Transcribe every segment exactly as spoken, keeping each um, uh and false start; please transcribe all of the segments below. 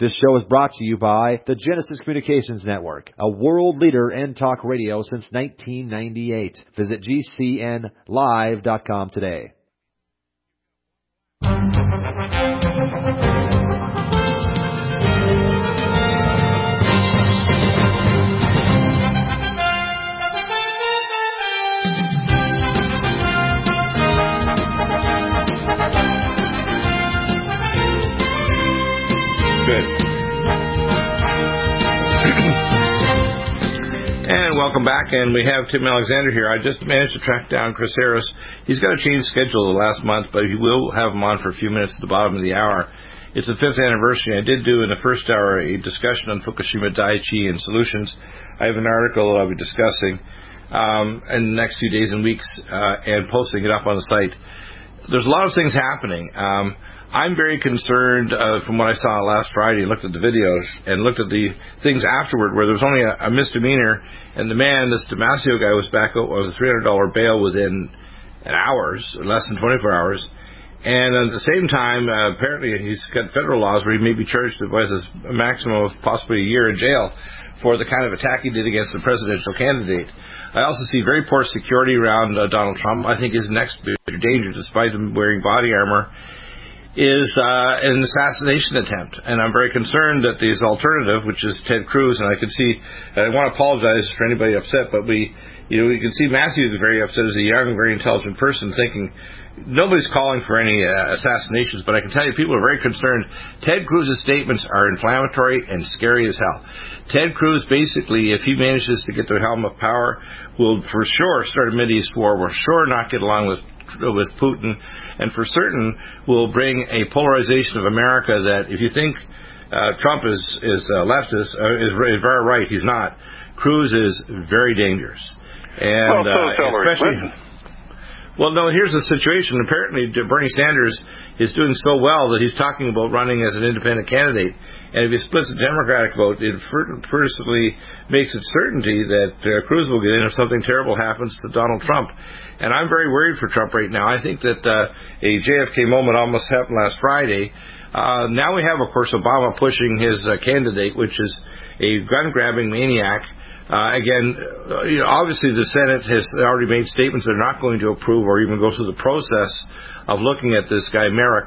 This show is brought to you by the Genesis Communications Network, a world leader in talk radio since nineteen ninety-eight. Visit G C N live dot com today. Good. And welcome back, and we have Tim Alexander here. I just managed to track down Chris Harris. He's got a changed schedule the last month, but he will have him on for a few minutes at the bottom of the hour. It's the fifth anniversary. I did do in the first hour a discussion on Fukushima Daiichi and solutions. I have an article that I'll be discussing um, in the next few days and weeks uh, and posting it up on the site. There's a lot of things happening. Um, I'm very concerned uh, from what I saw last Friday, looked at the videos and looked at the things afterward where there was only a, a misdemeanor, and the man, this Damasio guy, was back out with a three hundred dollars bail within hours, less than twenty-four hours. And at the same time, uh, apparently he's got federal laws where he may be charged with a maximum of possibly a year in jail for the kind of attack he did against the presidential candidate. I also see very poor security around uh, Donald Trump. I think his next danger, despite him wearing body armor, is uh, an assassination attempt. And I'm very concerned that this alternative, which is Ted Cruz, and I can see, and I want to apologize for anybody upset, but we, you know, we can see Matthew is very upset as a young, very intelligent person thinking, nobody's calling for any uh, assassinations, but I can tell you people are very concerned. Ted Cruz's statements are inflammatory and scary as hell. Ted Cruz, basically, if he manages to get the helm of power, will for sure start a Mideast war, will sure not get along with with Putin, and for certain will bring a polarization of America that if you think uh, Trump is, is uh, leftist, uh, is, is very right, he's not. Cruz is very dangerous. And well, so uh, especially... Clinton. Well, no, here's the situation. Apparently, Bernie Sanders is doing so well that he's talking about running as an independent candidate. And if he splits the Democratic vote, it firstly makes it certainty that uh, Cruz will get in if something terrible happens to Donald Trump. And I'm very worried for Trump right now. I think that uh, a J F K moment almost happened last Friday. Uh, now we have, of course, Obama pushing his uh, candidate, which is a gun-grabbing maniac. Uh, again, uh, you know, obviously the Senate has already made statements they're not going to approve or even go through the process of looking at this guy, Merrick.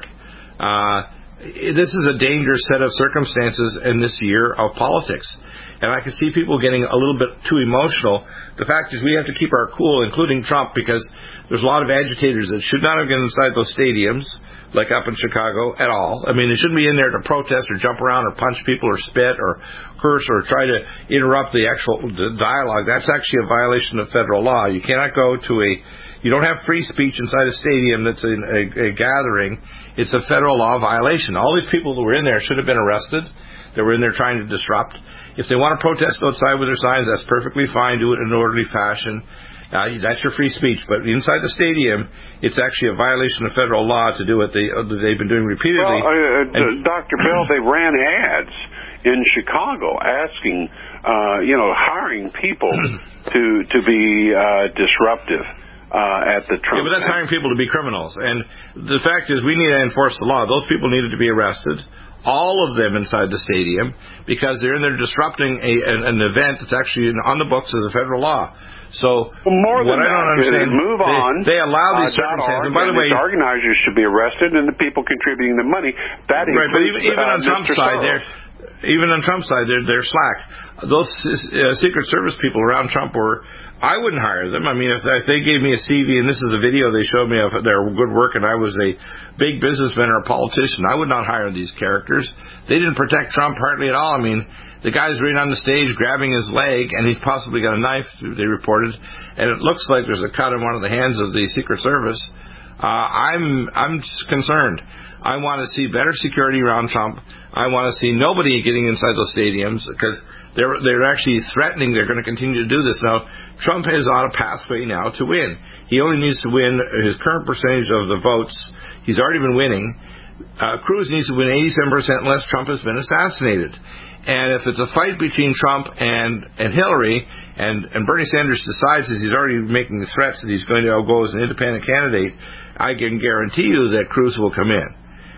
Uh, this is a dangerous set of circumstances in this year of politics. And I can see people getting a little bit too emotional. The fact is we have to keep our cool, including Trump, because there's a lot of agitators that should not have been inside those stadiums, like up in Chicago, at all. I mean, they shouldn't be in there to protest or jump around or punch people or spit or curse or try to interrupt the actual dialogue. That's actually a violation of federal law. You cannot go to a... You don't have free speech inside a stadium that's in a, a gathering. It's a federal law violation. All these people that were in there should have been arrested. They were in there trying to disrupt. If they want to protest outside with their signs, that's perfectly fine. Do it in an orderly fashion. Uh, that's your free speech. But inside the stadium, it's actually a violation of federal law to do what they, uh, they've been doing repeatedly. Well, uh, uh, Doctor Bell, they ran ads in Chicago asking, uh, you know, hiring people to to be uh, disruptive. Uh, at the Trump. Yeah, but that's hiring people to be criminals. And the fact is we need to enforce the law. Those people needed to be arrested, all of them inside the stadium, because they're in there disrupting a, an, an event that's actually on the books as a federal law. So well, more what than I don't that, understand, move they, on. They allow these uh, circumstances. And by the way, the organizers should be arrested, and the people contributing the money. That right, but even, even uh, on Trump's side, they're even on Trump's side, they're they're slack. Those uh, Secret Service people around Trump were. I wouldn't hire them. I mean, if, if they gave me a C V, and this is a video they showed me of their good work, and I was a big businessman or a politician, I would not hire these characters. They didn't protect Trump hardly at all. I mean, the guy's right on the stage grabbing his leg, and he's possibly got a knife, they reported, and it looks like there's a cut in one of the hands of the Secret Service. Uh, I'm I'm concerned. I want to see better security around Trump. I want to see nobody getting inside those stadiums because they're they're actually threatening they're going to continue to do this. Now, Trump is on a pathway now to win. He only needs to win his current percentage of the votes. He's already been winning. Uh, Cruz needs to win eighty-seven percent unless Trump has been assassinated. And if it's a fight between Trump and, and Hillary, and, and Bernie Sanders decides that he's already making the threats that he's going to go as an independent candidate, I can guarantee you that Cruz will come in.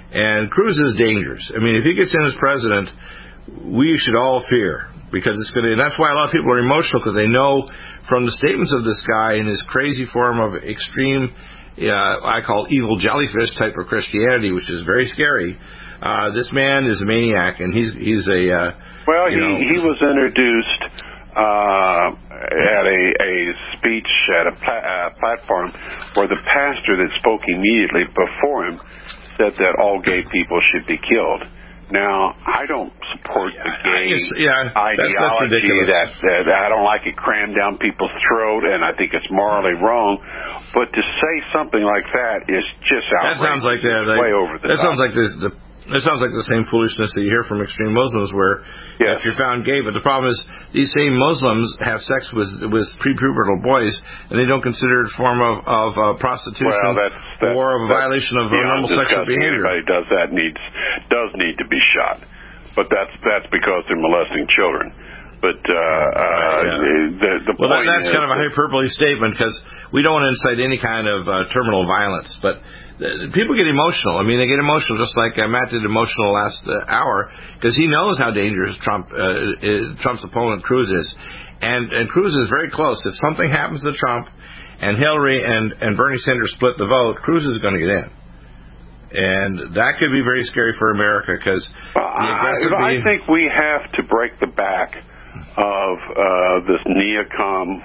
And Cruz is dangerous. I mean, if he gets in as president, we should all fear, because it's going to, and that's why a lot of people are emotional, because they know from the statements of this guy in his crazy form of extreme, uh, I call evil jellyfish type of Christianity, which is very scary. Uh, this man is a maniac, and he's he's a uh, well, you he know, he was introduced uh, at a a speech at a pla- uh, platform where the pastor that spoke immediately before him said that all gay people should be killed. Now, I don't support the gay guess, yeah, ideology that's, that's that, that I don't like it crammed down people's throat, and I think it's morally wrong. But to say something like that is just outrageous. That sounds like that. Like, way over the that top. sounds like the, the It sounds like the same foolishness that you hear from extreme Muslims, where yes. if you're found gay, but the problem is these same Muslims have sex with with prepubertal boys, and they don't consider it a form of, of uh, prostitution well, that's, that's, or a that's, violation of normal sexual behavior. Anybody does that needs does need to be shot, but that's that's because they're molesting children. But uh, uh, yeah. the the well, point that, that's is kind of a hyperbole statement, because we don't want to incite any kind of uh, terminal violence, but. People get emotional. I mean, they get emotional, just like uh, Matt did emotional last uh, hour, because he knows how dangerous Trump, uh, is, Trump's opponent Cruz is, and and Cruz is very close. If something happens to Trump, and Hillary and and Bernie Sanders split the vote, Cruz is going to get in, and that could be very scary for America, because well, I, I think we have to break the back of uh, this neocon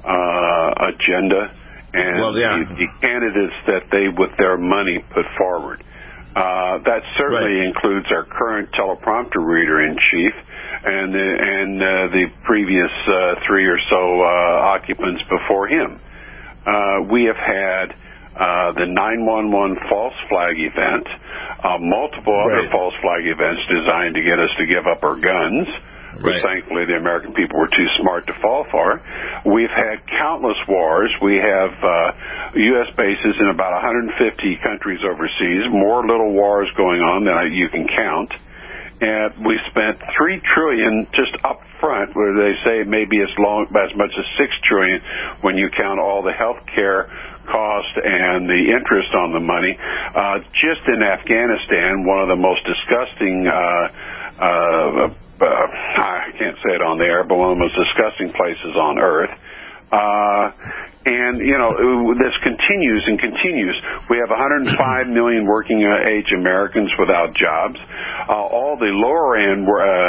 uh, agenda. And well, yeah. the, the candidates that they, with their money, put forward. Uh, that certainly right. includes our current teleprompter reader-in-chief and the, and uh, the previous uh, three or so uh, occupants before him. Uh, we have had uh, the nine one one false flag event, uh, multiple right. other false flag events designed to get us to give up our guns, which right. thankfully the American people were too smart to fall for. We've had countless wars. We have uh, U S bases in about one hundred fifty countries overseas, more little wars going on than you can count. And we spent three trillion dollars just up front, where they say maybe as long as much as six trillion dollars when you count all the health care cost and the interest on the money. Uh, just in Afghanistan, one of the most disgusting uh, uh, Uh, I can't say it on the air, but one of the most disgusting places on earth. Uh, and, you know, this continues and continues. We have one hundred five million working age Americans without jobs. Uh, all the lower end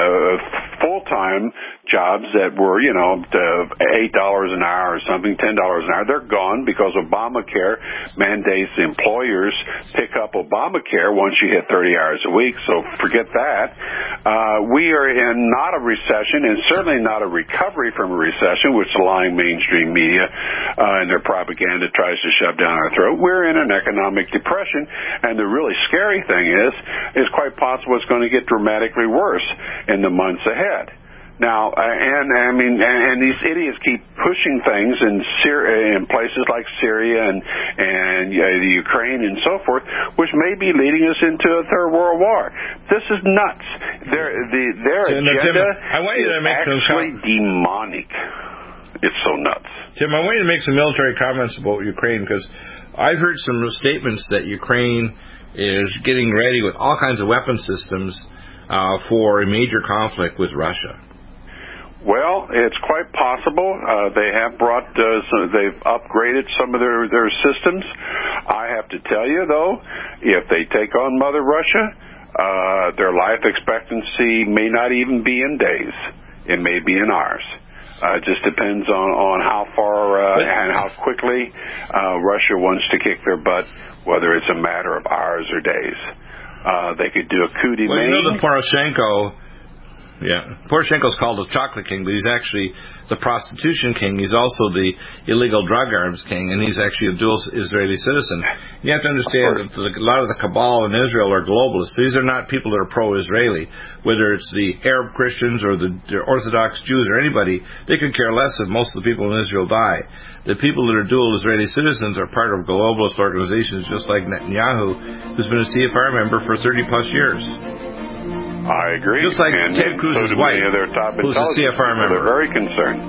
uh, full-time jobs that were, you know, eight dollars an hour or something, ten dollars an hour, they're gone because Obamacare mandates employers pick up Obamacare once you hit thirty hours a week, so forget that. Uh, we are in not a recession, and certainly not a recovery from a recession, which the lying mainstream media uh, and their propaganda tries to shove down our throat. We're in an economic depression, and the really scary thing is, is quite possible it's going to get dramatically worse in the months ahead. Now, uh, and I mean, and, and these idiots keep pushing things in Syria, in places like Syria and and uh, the Ukraine and so forth, which may be leading us into a third world war. This is nuts. Their the their Tim, agenda Tim, I want you to is make actually some demonic. It's so nuts. Tim, I want you to make some military comments about Ukraine, because I've heard some statements that Ukraine is getting ready with all kinds of weapon systems uh, for a major conflict with Russia. Well, it's quite possible. Uh, they have brought, uh, so they've upgraded some of their, their systems. I have to tell you, though, if they take on Mother Russia, uh, their life expectancy may not even be in days. It may be in hours. Uh, it just depends on, on how far uh, and how quickly uh, Russia wants to kick their butt, whether it's a matter of hours or days. Uh, they could do a coup de main. Well, you know the Poroshenko... Yeah, Poroshenko's called the chocolate king, but he's actually the prostitution king. He's also the illegal drug arms king, and he's actually a dual Israeli citizen. You have to understand that a lot of the cabal in Israel are globalists. These are not people that are pro-Israeli. Whether it's the Arab Christians or the Orthodox Jews or anybody, they could care less if most of the people in Israel die. The people that are dual Israeli citizens are part of globalist organizations, just like Netanyahu, who's been a C F R member for thirty plus years. I agree. Just like and, Ted and Cruz's so wife, who's a C F R member. They're very concerned.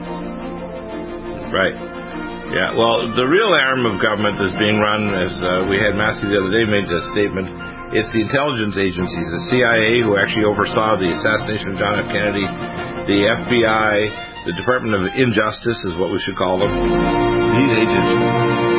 Right. Yeah, well, the real arm of government is being run, as uh, we had Massey the other day made a statement, It's the intelligence agencies, the C I A, who actually oversaw the assassination of John F. Kennedy, the F B I, the Department of Injustice is what we should call them. These agents.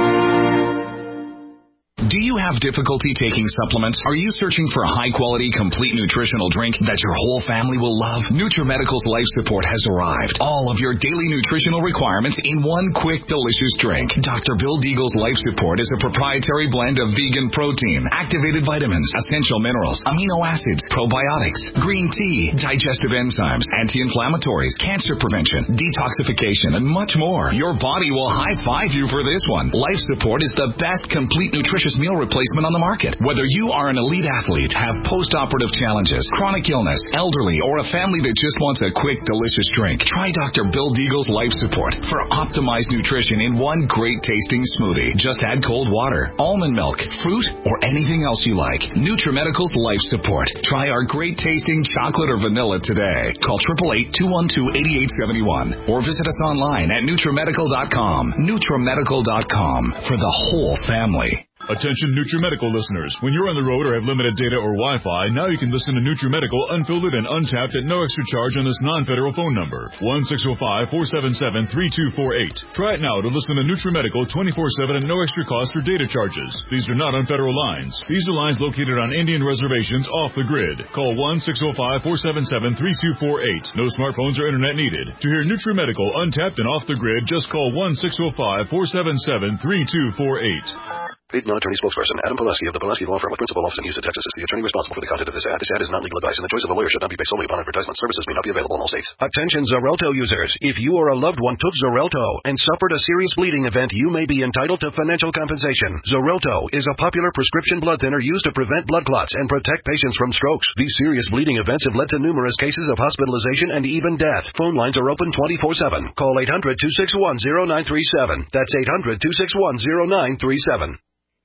Do you have difficulty taking supplements? Are you searching for a high-quality, complete nutritional drink that your whole family will love? NutriMedical's Life Support has arrived. All of your daily nutritional requirements in one quick, delicious drink. Doctor Bill Deagle's Life Support is a proprietary blend of vegan protein, activated vitamins, essential minerals, amino acids, probiotics, green tea, digestive enzymes, anti-inflammatories, cancer prevention, detoxification, and much more. Your body will high-five you for this one. Life Support is the best complete nutritious meal replacement on the market. Whether you are an elite athlete, have post-operative challenges, chronic illness, elderly, or a family that just wants a quick, delicious drink, try Doctor Bill Deagle's Life Support for optimized nutrition in one great-tasting smoothie. Just add cold water, almond milk, fruit, or anything else you like. NutriMedical's Life Support. Try our great-tasting chocolate or vanilla today. Call eight eight eight, two one two, eight eight seven one or visit us online at NutriMedical dot com. NutriMedical dot com for the whole family. Attention NutriMedical listeners. When you're on the road or have limited data or Wi-Fi, now you can listen to NutriMedical unfiltered and untapped at no extra charge on this non-federal phone number, one six zero five, four seven seven, three two four eight. Try it now to listen to NutriMedical twenty-four seven at no extra cost or data charges. These are not on federal lines. These are lines located on Indian reservations off the grid. Call one six zero five, four seven seven, three two four eight. No smartphones or internet needed. To hear NutriMedical untapped and off the grid, just call one six zero five, four seven seven, three two four eight. Paid non-attorney spokesperson Adam Pulaski of the Pulaski Law Firm with principal office in Houston, Texas is the attorney responsible for the content of this ad. This ad is not legal advice, and the choice of a lawyer should not be based solely upon advertisement. Services may not be available in all states. Attention Xarelto users. If you or a loved one took Xarelto and suffered a serious bleeding event, you may be entitled to financial compensation. Xarelto is a popular prescription blood thinner used to prevent blood clots and protect patients from strokes. These serious bleeding events have led to numerous cases of hospitalization and even death. Phone lines are open twenty-four seven. Call eight hundred, two six one, zero nine three seven. That's eight hundred, two six one, zero nine three seven.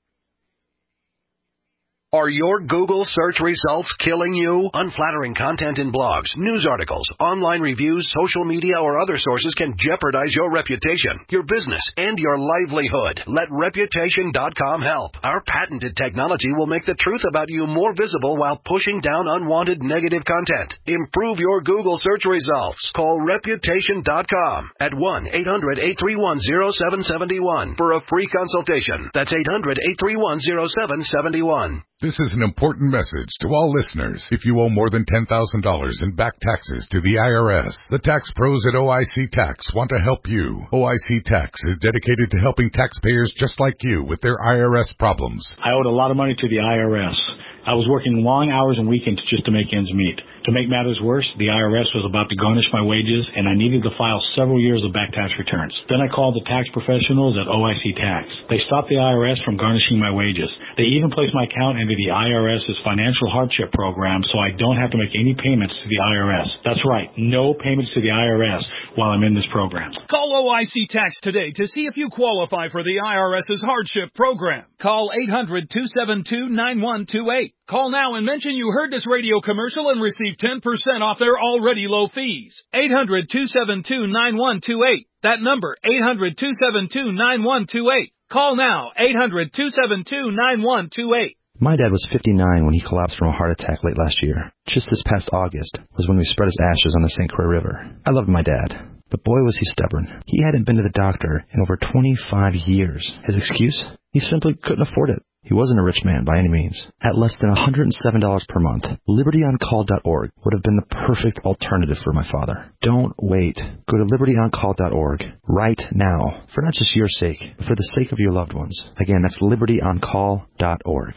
Are your Google search results killing you? Unflattering content in blogs, news articles, online reviews, social media, or other sources can jeopardize your reputation, your business, and your livelihood. Let Reputation dot com help. Our patented technology will make the truth about you more visible while pushing down unwanted negative content. Improve your Google search results. Call Reputation dot com at one eight hundred, eight three one, zero seven seven one for a free consultation. That's eight hundred, eight three one, zero seven seven one. This is an important message to all listeners. If you owe more than ten thousand dollars in back taxes to the I R S, the tax pros at O I C Tax want to help you. O I C Tax is dedicated to helping taxpayers just like you with their I R S problems. I owed a lot of money to the I R S. I was working long hours and weekends just to make ends meet. To make matters worse, the I R S was about to garnish my wages, and I needed to file several years of back tax returns. Then I called the tax professionals at O I C Tax. They stopped the I R S from garnishing my wages. They even placed my account into the IRS's financial hardship program, so I don't have to make any payments to the I R S. That's right, no payments to the I R S while I'm in this program. Call O I C Tax today to see if you qualify for the I R S's hardship program. Call eight hundred, two seven two, nine one two eight. Call now and mention you heard this radio commercial and receive ten percent off their already low fees. eight hundred, two seven two, nine one two eight. That number, eight hundred, two seven two, nine one two eight. Call now, eight hundred, two seven two, nine one two eight. My dad was fifty-nine when he collapsed from a heart attack late last year. Just this past August was when we spread his ashes on the Saint Croix River. I loved my dad, but boy was he stubborn. He hadn't been to the doctor in over twenty-five years. His excuse? He simply couldn't afford it. He wasn't a rich man by any means. At less than one hundred seven dollars per month, liberty on call dot org would have been the perfect alternative for my father. Don't wait. Go to liberty on call dot org right now, for not just your sake, but for the sake of your loved ones. Again, that's liberty on call dot org.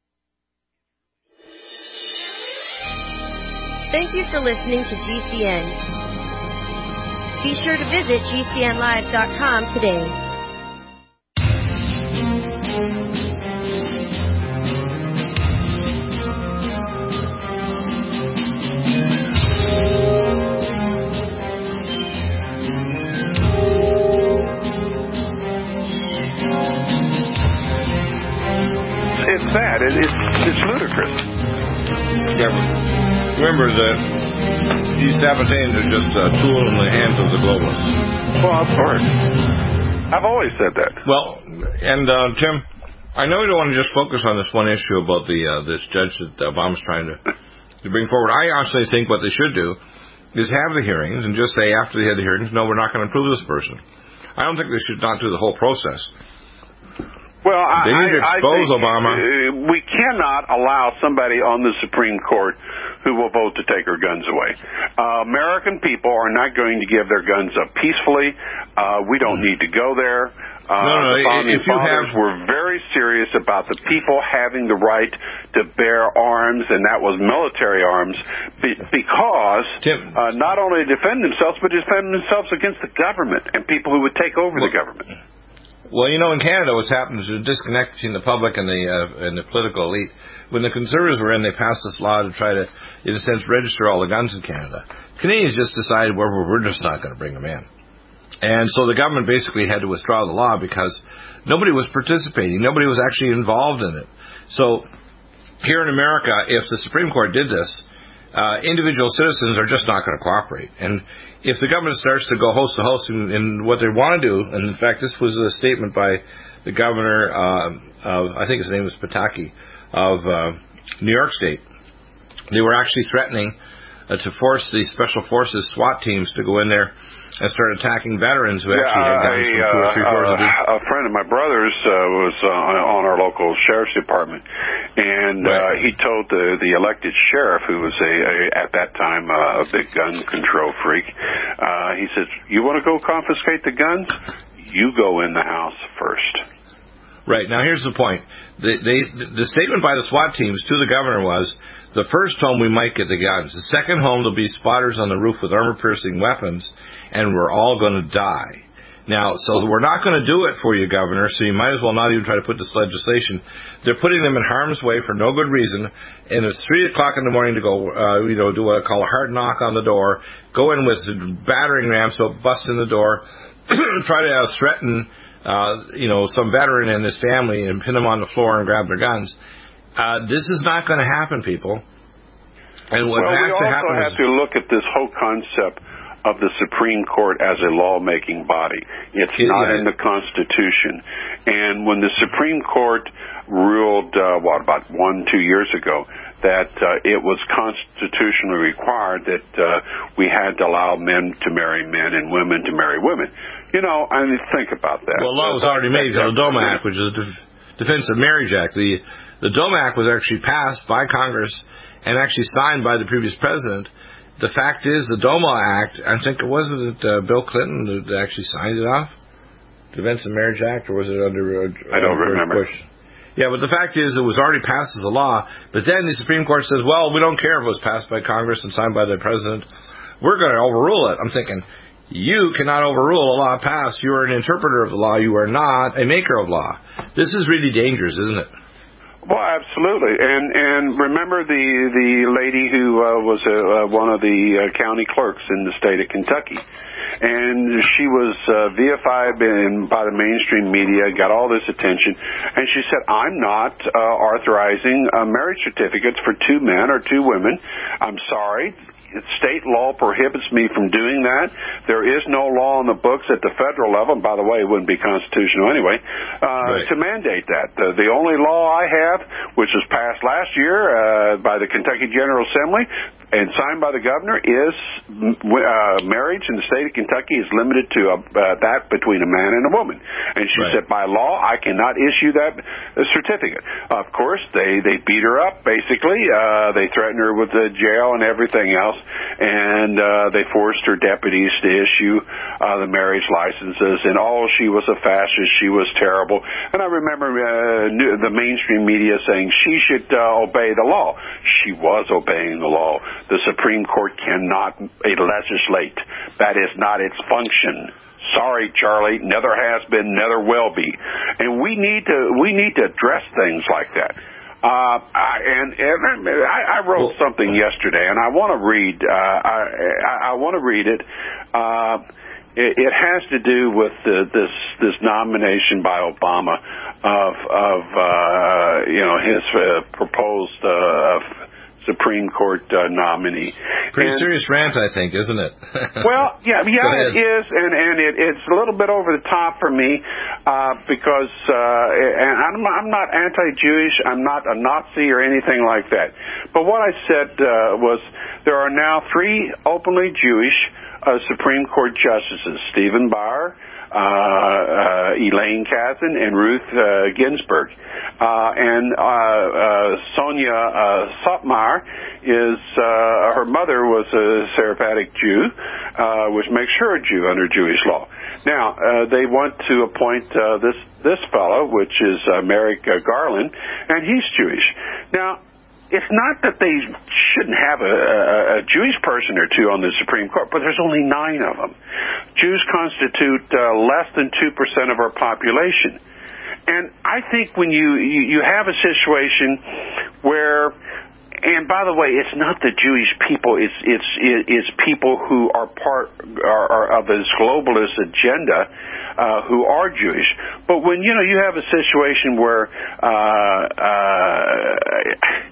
Thank you for listening to G C N. Be sure to visit G C N live dot com today. It's sad. It, it's, it's ludicrous. Yeah. Remember that these Sabbateans are just a tool in the hands of the globalists. Well, of course. I've always said that. Well, and uh, Tim, I know we don't want to just focus on this one issue about the uh, this judge that Obama's trying to, to bring forward. I actually think what they should do is have the hearings and just say after they had the hearings, no, we're not going to approve this person. I don't think they should not do the whole process. Well, they need to expose I think Obama. We cannot allow somebody on the Supreme Court who will vote to take our guns away. Uh, American people are not going to give their guns up peacefully. Uh, we don't need to go there. Uh, no, no, the founding if you fathers have... were very serious about the people having the right to bear arms, and that was military arms, be, because Tim, uh, not only defend themselves, but defend themselves against the government and people who would take over well, the government. Well, you know, in Canada, what's happened is a disconnect between the public and the uh, and the political elite. When the Conservatives were in, they passed this law to try to, in a sense, register all the guns in Canada. Canadians just decided, well, we're just not going to bring them in. And so the government basically had to withdraw the law because nobody was participating. Nobody was actually involved in it. So here in America, if the Supreme Court did this, uh, individual citizens are just not going to cooperate. And if the government starts to go host to host in, in what they want to do, and in fact, this was a statement by the governor, uh, of, I think his name was Pataki, of uh, New York State. They were actually threatening uh, to force the Special Forces SWAT teams to go in there and start attacking veterans who yeah, actually had guns a, from two or three floors. Uh, a friend of my brother's uh, was uh, on our local sheriff's department, and right. uh, he told the, the elected sheriff, who was a, a at that time uh, a big gun control freak, uh, he says, "You want to go confiscate the guns? You go in the house first." Right. Now, here's the point. The, they, the statement by the SWAT teams to the governor was, the first home we might get the guns. The second home, there'll be spotters on the roof with armor-piercing weapons, and we're all going to die. Now, so we're not going to do it for you, Governor, so you might as well not even try to put this legislation. They're putting them in harm's way for no good reason, and it's three o'clock in the morning to go, uh, you know, do what I call a hard knock on the door, go in with battering rams, so bust in the door, try to uh, threaten... Uh, you know, some veteran and his family and pin them on the floor and grab their guns. Uh, this is not going to happen, people. And what well, has we to happen also have is, to look at this whole concept of the Supreme Court as a lawmaking body. It's it, not yeah. in the Constitution. And when the Supreme Court ruled, uh, what, about one, two years ago, that uh, it was constitutionally required that uh, we had to allow men to marry men and women to marry women. You know, I mean, think about that. Well, law was already made because the DOMA Act, which is the Defense of Marriage Act. The, the DOMA Act was actually passed by Congress and actually signed by the previous president. The fact is, the DOMA Act, I think it wasn't it, uh, Bill Clinton that actually signed it off? Defense of Marriage Act, or was it under uh, I don't George remember. Bush? Yeah, but the fact is it was already passed as a law, but then the Supreme Court says, well, we don't care if it was passed by Congress and signed by the president. We're going to overrule it. I'm thinking, you cannot overrule a law passed. You are an interpreter of the law. You are not a maker of law. This is really dangerous, isn't it? Well, absolutely, and and remember the the lady who uh, was uh, uh, one of the uh, county clerks in the state of Kentucky, and she was uh, vilified in, by the mainstream media, got all this attention, and she said, "I'm not uh, authorizing uh, marriage certificates for two men or two women. I'm sorry." State law prohibits me from doing that. There is no law on the books at the federal level, and by the way, it wouldn't be constitutional anyway, uh, right. to mandate that. The, the only law I have, which was passed last year uh, by the Kentucky General Assembly and signed by the governor, is uh, marriage in the state of Kentucky is limited to uh, uh, that between a man and a woman. And she right. said, by law, I cannot issue that uh, certificate. Of course, they, they beat her up, basically. Uh, they threatened her with the jail and everything else. And uh, they forced her deputies to issue uh, the marriage licenses. And oh, she was a fascist. She was terrible. And I remember uh, the mainstream media saying she should uh, obey the law. She was obeying the law. The Supreme Court cannot legislate. That is not its function. Sorry, Charlie. Neither has been, neither will be. And we need to we need to address things like that. Uh, I, and, and I, I wrote something yesterday, and I want to read. Uh, I, I want to read it. Uh, it. It has to do with the, this this nomination by Obama of of uh, you know his uh, proposed uh, Supreme Court uh, nominee. Pretty and, serious rant, I think, isn't it? well, yeah, yeah, it is, and and it, it's a little bit over the top for me uh, because, uh, and I'm, I'm not anti-Jewish, I'm not a Nazi or anything like that. But what I said uh, was there are now three openly Jewish uh, Supreme Court justices: Stephen Breyer, uh, uh, Elaine Kazan, and Ruth uh, Ginsburg. Uh, and uh, uh, Sonia uh, Sotomayor is, uh, her mother was a Sephardic Jew, uh, which makes her a Jew under Jewish law. Now, uh, they want to appoint uh, this, this fellow, which is uh, Merrick uh, Garland, and he's Jewish. Now, it's not that they shouldn't have a, a, a Jewish person or two on the Supreme Court, but there's only nine of them. Jews constitute uh, less than two percent of our population. And I think when you, you, you have a situation where, and by the way, it's not the Jewish people, it's it's it's people who are part are, are of this globalist agenda uh, who are Jewish. But when, you know, you have a situation where uh, uh,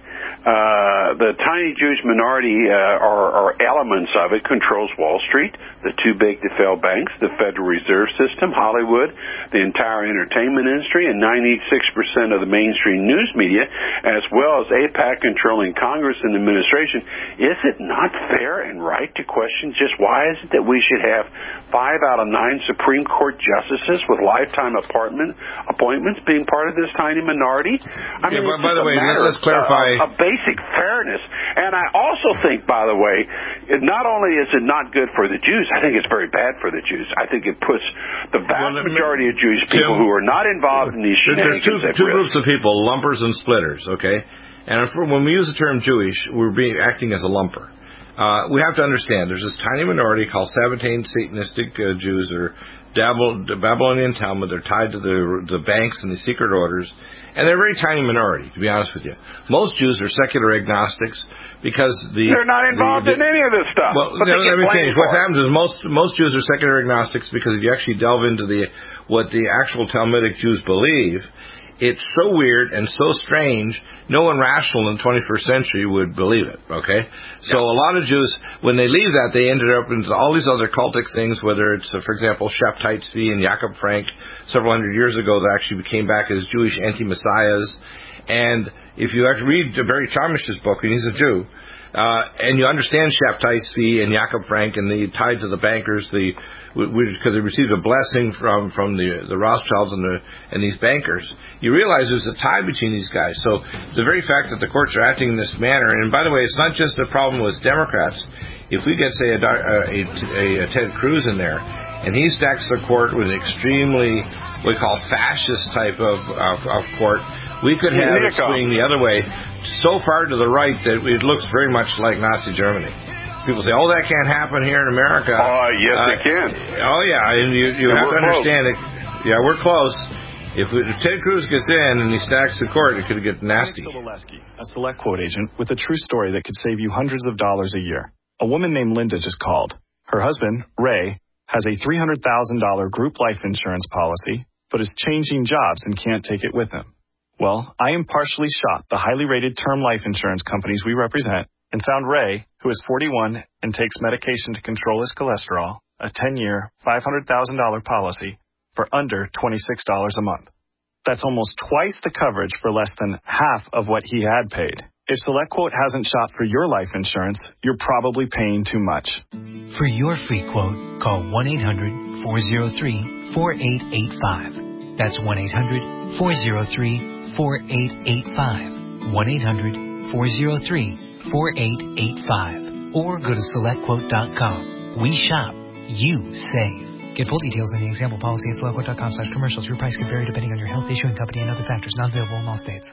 Uh, the tiny Jewish minority uh, or, or elements of it controls Wall Street, the too big to fail banks, the Federal Reserve System, Hollywood, the entire entertainment industry, and ninety-six percent of the mainstream news media, as well as AIPAC controlling Congress and administration. Is it not fair and right to question just why is it that we should have five out of nine Supreme Court justices with lifetime apartment appointments being part of this tiny minority? I mean, yeah, by, by the way, let's clarify. A, a basic fairness. And I also think, by the way, it not only is it not good for the Jews, I think it's very bad for the Jews. I think it puts the vast well, majority of Jewish people Tim, who are not involved in these shenanigans. There's two, two groups of people, lumpers and splitters, okay? And for, when we use the term Jewish, we're being acting as a lumper. Uh, we have to understand there's this tiny minority called Sabbatean Satanistic uh, Jews, or the Babylonian Talmud. They're tied to the, the banks and the secret orders, and they're a very tiny minority, to be honest with you. Most Jews are secular agnostics because the they're not involved the, the, in any of this stuff. Well, no, let me finish. What happens is most most Jews are secular agnostics because if you actually delve into the what the actual Talmudic Jews believe, it's so weird and so strange, no one rational in the twenty-first century would believe it, okay? So yeah. A lot of Jews, when they leave that, they ended up into all these other cultic things, whether it's, uh, for example, Shabtai Tzvi and Jakob Frank several hundred years ago that actually came back as Jewish anti-messiahs. And if you actually read Barry Charmish's book, and he's a Jew, uh, and you understand Shabtai Tzvi and Jakob Frank and the tied to the bankers, the because they received a blessing from, from the the Rothschilds and the and these bankers, you realize there's a tie between these guys. So the very fact that the courts are acting in this manner, and by the way, it's not just a problem with Democrats. If we get, say, a, a, a, a Ted Cruz in there, and he stacks the court with an extremely, what we call fascist type of, of, of court, we could have it swing the other way so far to the right that it looks very much like Nazi Germany. People say, oh, that can't happen here in America. Oh, yes, uh, it can. Oh, yeah, and you, you and have to understand close. it. Yeah, we're close. If, we, if Ted Cruz gets in and he stacks the court, it could get nasty. Sobolewski, a select quote agent with a true story that could save you hundreds of dollars a year. A woman named Linda just called. Her husband, Ray, has a three hundred thousand dollars group life insurance policy, but is changing jobs and can't take it with him. Well, I impartially shot the highly rated term life insurance companies we represent and found Ray, who is forty-one and takes medication to control his cholesterol, a ten-year, five hundred thousand dollars policy for under twenty-six dollars a month. That's almost twice the coverage for less than half of what he had paid. If SelectQuote hasn't shot for your life insurance, you're probably paying too much. For your free quote, call one eight hundred, four oh three, four eight eight five. That's one eight hundred, four oh three, four eight eight five. one eight hundred, four oh three, four eight eight five. Or go to select quote dot com. We shop. You save. Get full details on the example policy at select quote dot com slash commercials. Your price can vary depending on your health, issuing company, and other factors. Not available in all states.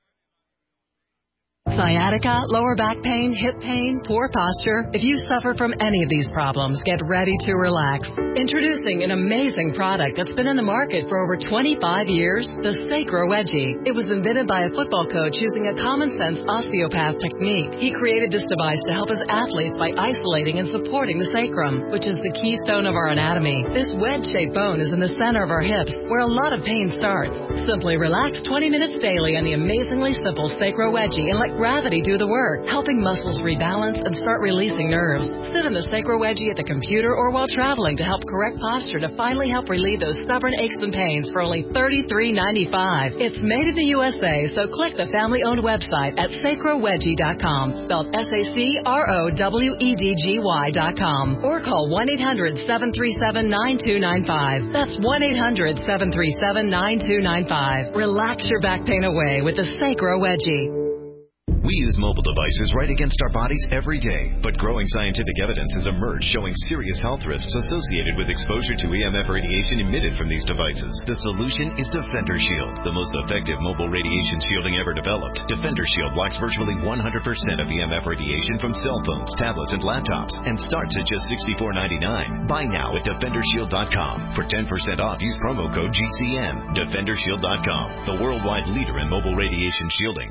Sciatica, lower back pain, hip pain, poor posture. If you suffer from any of these problems, get ready to relax. Introducing an amazing product that's been in the market for over twenty-five years, the Sacro Wedgie. It was invented by a football coach using a common-sense osteopath technique. He created this device to help his athletes by isolating and supporting the sacrum, which is the keystone of our anatomy. This wedge-shaped bone is in the center of our hips, where a lot of pain starts. Simply relax twenty minutes daily on the amazingly simple Sacro Wedgie and let gravity do the work, helping muscles rebalance and start releasing nerves. Sit in the Sacro Wedgie at the computer or while traveling to help correct posture to finally help relieve those stubborn aches and pains for only thirty-three ninety-five. It's made in the U S A, so click the family-owned website at sacro wedgie dot com, spelled S A C R O W E D G Y dot com, or call one eight hundred seven three seven nine two nine five. That's one eight hundred seven three seven nine two nine five. Relax your back pain away with the Sacro Wedgie. We use mobile devices right against our bodies every day, but growing scientific evidence has emerged showing serious health risks associated with exposure to E M F radiation emitted from these devices. The solution is Defender Shield, the most effective mobile radiation shielding ever developed. Defender Shield blocks virtually one hundred percent of E M F radiation from cell phones, tablets, and laptops, and starts at just sixty-four ninety-nine. Buy now at defender shield dot com. For ten percent off, use promo code G C N. defender shield dot com, the worldwide leader in mobile radiation shielding.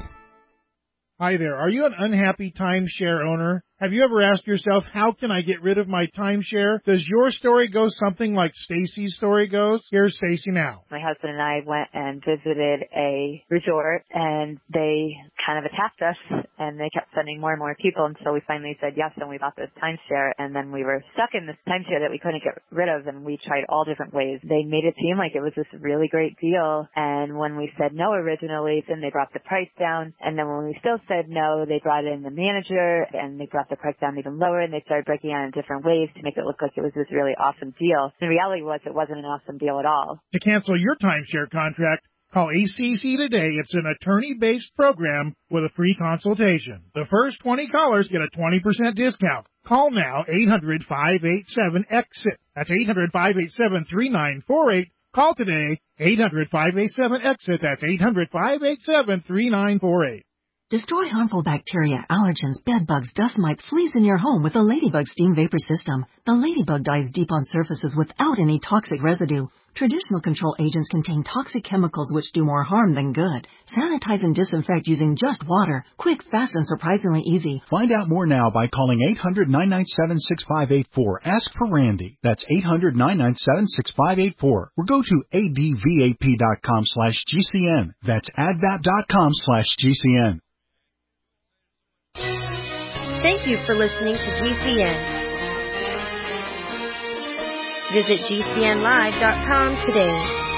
Hi there. Are you an unhappy timeshare owner? Have you ever asked yourself, how can I get rid of my timeshare? Does your story go something like Stacy's story goes? Here's Stacy now. My husband and I went and visited a resort, and they kind of attacked us, and they kept sending more and more people until we finally said yes, and we bought this timeshare, and then we were stuck in this timeshare that we couldn't get rid of, and we tried all different ways. They made it seem like it was this really great deal, and when we said no originally, then they brought the price down, and then when we still said no, they brought in the manager, and they brought the price down even lower, and they started breaking it in different ways to make it look like it was this really awesome deal. The reality was it wasn't an awesome deal at all. To cancel your timeshare contract, call A C C today. It's an attorney-based program with a free consultation. The first twenty callers get a twenty percent discount. Call now, eight hundred five eight seven exit. That's eight hundred five eight seven three nine four eight. Call today, eight hundred five eight seven exit. That's eight hundred five eight seven three nine four eight. Destroy harmful bacteria, allergens, bedbugs, dust mites, fleas in your home with a Ladybug Steam Vapor System. The Ladybug dies deep on surfaces without any toxic residue. Traditional control agents contain toxic chemicals which do more harm than good. Sanitize and disinfect using just water. Quick, fast, and surprisingly easy. Find out more now by calling eight hundred nine nine seven six five eight four. Ask for Randy. That's eight hundred nine nine seven six five eight four. Or go to advap.com slash GCN. That's advap.com slash GCN. Thank you for listening to G C N. Visit G C N live dot com today.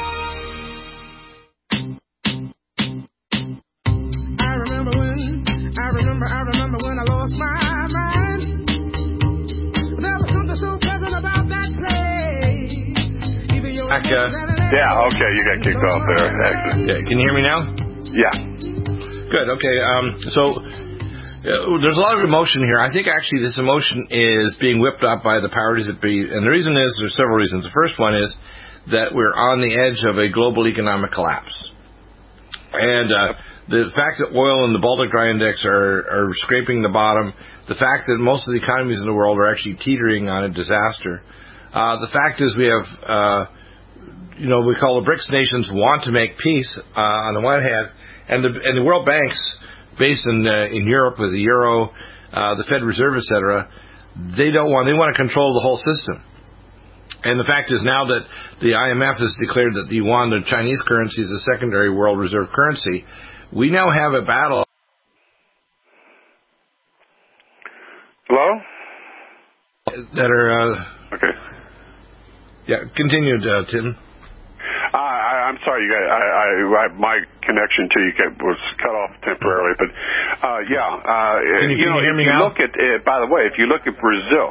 I remember when, I remember, I remember when I lost my mind. There was something so pleasant about that place. Even your Back, uh, yeah, okay, you got kicked off there. Excellent. Yeah, can you hear me now? Yeah. Good, okay, um, so... Uh, there's a lot of emotion here. I think actually this emotion is being whipped up by the powers that be. And the reason is, there's several reasons. The first one is that we're on the edge of a global economic collapse. And uh, the fact that oil and the Baltic Dry Index are, are scraping the bottom, the fact that most of the economies in the world are actually teetering on a disaster. Uh, the fact is we have, uh, you know, we call the BRICS nations want to make peace uh, on the one hand, and the, and the World Bank's based in uh, in Europe with the euro, uh, the Fed Reserve, et cetera, they don't want they want to control the whole system. And the fact is now that the I M F has declared that the yuan, the Chinese currency, is a secondary world reserve currency, we now have a battle. Hello? That are uh, okay. Yeah, continue, uh, Tim. Uh, I, I'm sorry, you guys. I, I, I, my connection to you was cut off temporarily, but uh, yeah. Uh, can you, you can know, you hear if me you now? look at, uh, by the way, if you look at Brazil.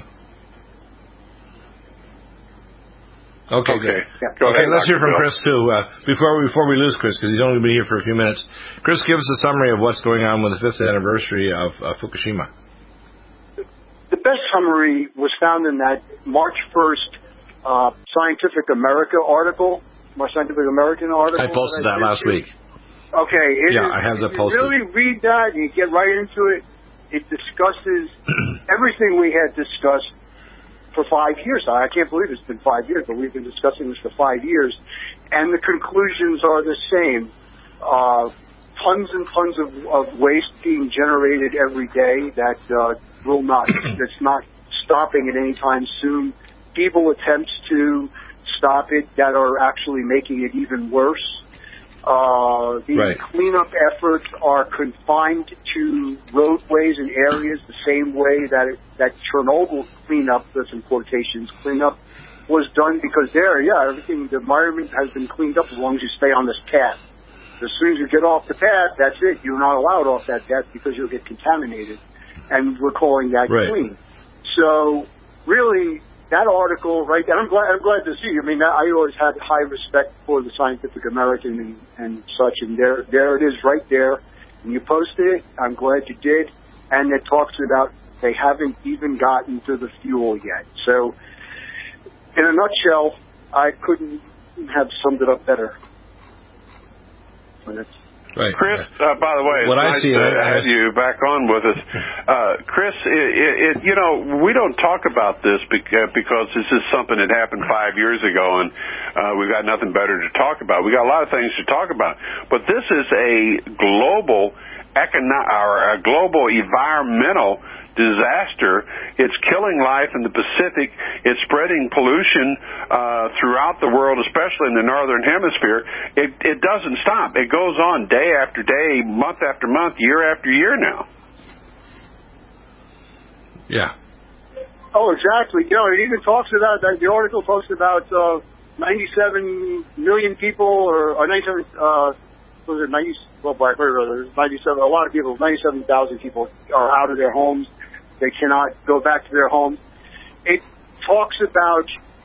Okay, okay. good. Yeah. Go okay, ahead, let's Doctor hear from Bill. Chris too. Uh, before we before we lose Chris, because he's only been here for a few minutes. Chris, give us a summary of what's going on with the fifth anniversary of uh, Fukushima. The best summary was found in that March first uh, Scientific America article. My Scientific American article. I posted that, that last week. Okay. It yeah, is, I have that if posted. You really read that and you get right into it. It discusses everything we had discussed for five years. I can't believe it's been five years, but we've been discussing this for five years. And the conclusions are the same. Uh, tons and tons of, of waste being generated every day that uh, will not, that's not stopping at any time soon. Feeble attempts to stop it that are actually making it even worse. Uh, the right. cleanup efforts are confined to roadways and areas the same way that it, that Chernobyl cleanup, that's in quotations, cleanup was done, because there, yeah, everything, the environment has been cleaned up as long as you stay on this path. As soon as you get off the path, that's it. You're not allowed off that path because you'll get contaminated. And we're calling that right. clean. So, really, that article, right, and I'm glad, I'm glad to see. I mean, I always had high respect for the Scientific American and, and such, and there, there it is right there. And you posted it. I'm glad you did. And it talks about they haven't even gotten to the fuel yet. So, in a nutshell, I couldn't have summed it up better. Right. Chris, uh, by the way, it's what nice I see, to I, have you back on with us. Uh, Chris, it, it, it, you know, we don't talk about this because, because this is something that happened five years ago, and uh, we've got nothing better to talk about. We got a lot of things to talk about, but this is a global econo- or a global environmental disaster. It's killing life in the Pacific. It's spreading pollution uh, throughout the world, especially in the northern hemisphere. It, it doesn't stop. It goes on day after day, month after month, year after year now. Yeah. Oh, exactly. You know, it even talks about that. The article talks about uh, ninety-seven million people, or, or ninety-seven. Uh, was it ninety? Well, there's ninety-seven. A lot of people. Ninety-seven thousand people are out of their homes. They cannot go back to their homes. It talks about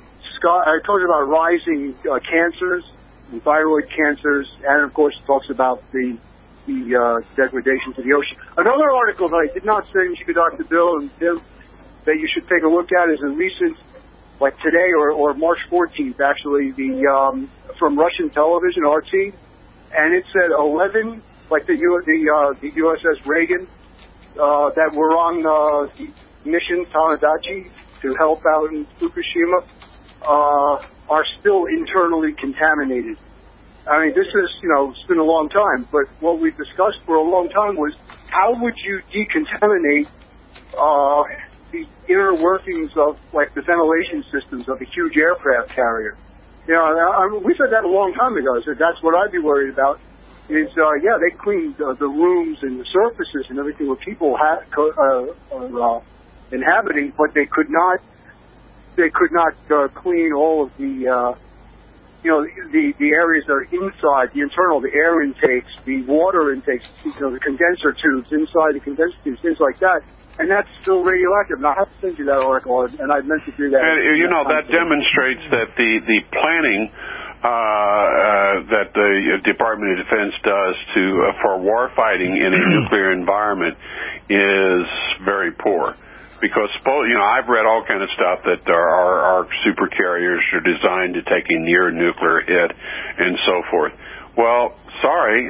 it talks about rising uh, cancers, and thyroid cancers, and of course it talks about the the uh, degradation to the ocean. Another article that I did not send you, Doctor Bill, and Tim, that you should take a look at is a recent, like today or, or March fourteenth, actually, the um, from Russian television, R T, and it said eleven, like the U, the, uh, the U S S Reagan. Uh, that were on uh, the mission Tanadachi to help out in Fukushima uh, are still internally contaminated. I mean, this is, you know, it's been a long time, but what we've discussed for a long time was how would you decontaminate uh, the inner workings of, like, the ventilation systems of a huge aircraft carrier? You know, I, I, we said that a long time ago. I said that's what I'd be worried about. Is uh, yeah, they cleaned uh, the rooms and the surfaces and everything where people ha- uh, are uh, inhabiting, but they could not, they could not uh, clean all of the, uh, you know, the the areas that are inside, the internal, the air intakes, the water intakes, you know, the condenser tubes inside the condenser tubes, things like that. And that's still radioactive. And I have to send you that article, and I meant to do that. And, you know, that demonstrates that the the planning. Uh, uh, that the Department of Defense does to uh, for war fighting in a nuclear environment is very poor. Because, you know, I've read all kind of stuff that our, our, our super carriers are designed to take a near nuclear hit and so forth. Well, sorry,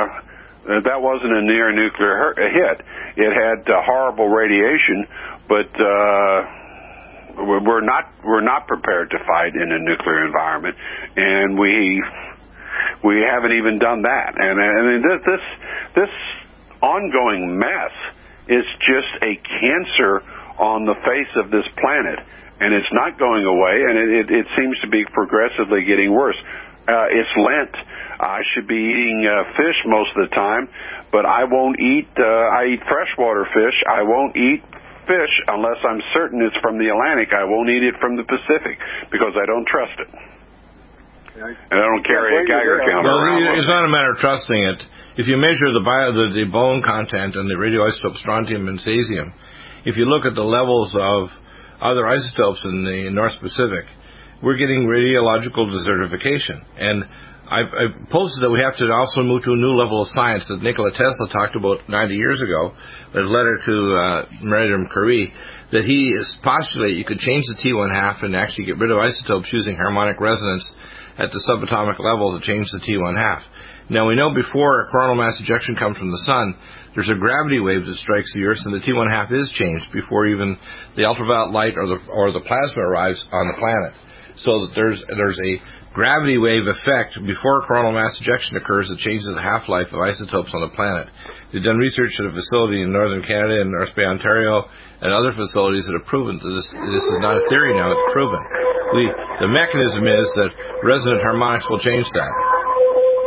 uh, that wasn't a near nuclear hit. It had uh, horrible radiation, but uh, we're not we're not prepared to fight in a nuclear environment, and we we haven't even done that. And, and this this this ongoing mess is just a cancer on the face of this planet, and it's not going away, and it, it, it seems to be progressively getting worse. Uh, it's Lent. I should be eating uh, fish most of the time, but I won't eat. Uh, I eat freshwater fish. I won't eat fish unless I'm certain it's from the Atlantic. I won't eat it from the Pacific because I don't trust it. Okay. And I don't carry a Geiger counter well, around. It's not a matter of trusting it. If you measure the, bio, the, the bone content and the radioisotope strontium and cesium, if you look at the levels of other isotopes in the North Pacific, we're getting radiological desertification. And I've, I've posted that we have to also move to a new level of science that Nikola Tesla talked about ninety years ago, a letter to uh, Madame Curie, that he is postulated you could change the T one half and actually get rid of isotopes using harmonic resonance at the subatomic level to change the T one half. Now, we know before coronal mass ejection comes from the sun, there's a gravity wave that strikes the Earth, and the T one half is changed before even the ultraviolet light or the or the plasma arrives on the planet. So that there's there's a gravity wave effect before coronal mass ejection occurs that changes the half-life of isotopes on the planet. They've done research at a facility in northern Canada and North Bay, Ontario, and other facilities that have proven that this this is not a theory now; it's proven. We the mechanism is that resonant harmonics will change that.